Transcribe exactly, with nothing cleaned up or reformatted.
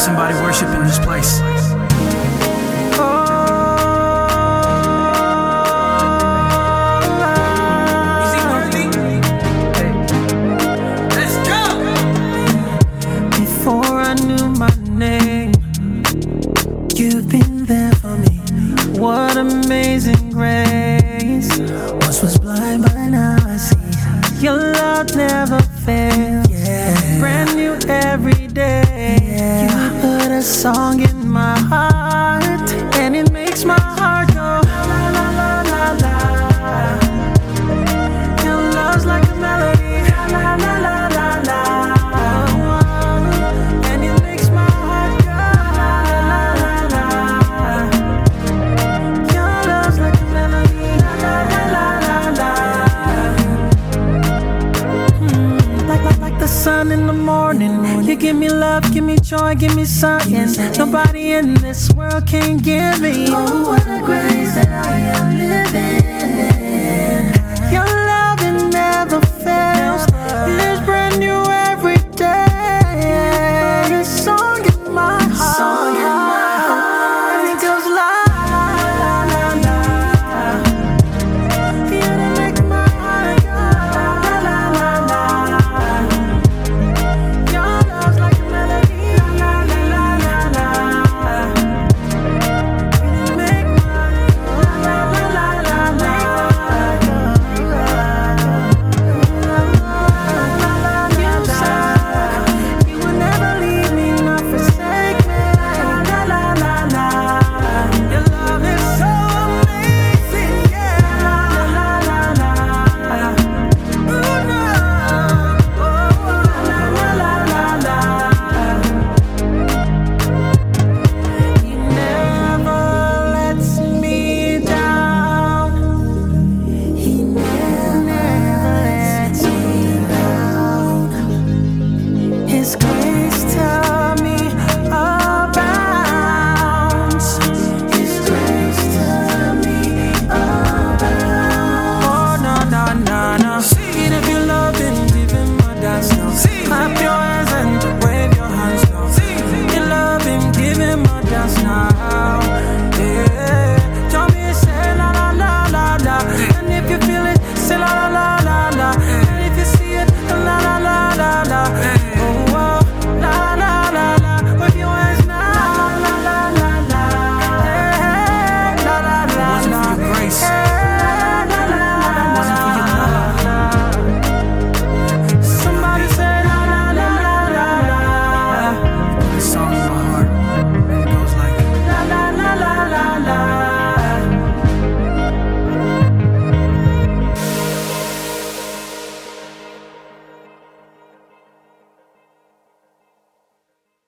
somebody worship in this place. What amazing grace. Once was blind, but now I see. Your love never fails. Yeah. Brand new every day. Yeah. You put a song in my heart, and it makes my heart go la la la la la. Your love's like a melody. La la la la la. And it makes my heart go la la la la. The sun in the morning, you give me love, give me joy, give me something nobody in this world can give me. Oh, what a grace that I am.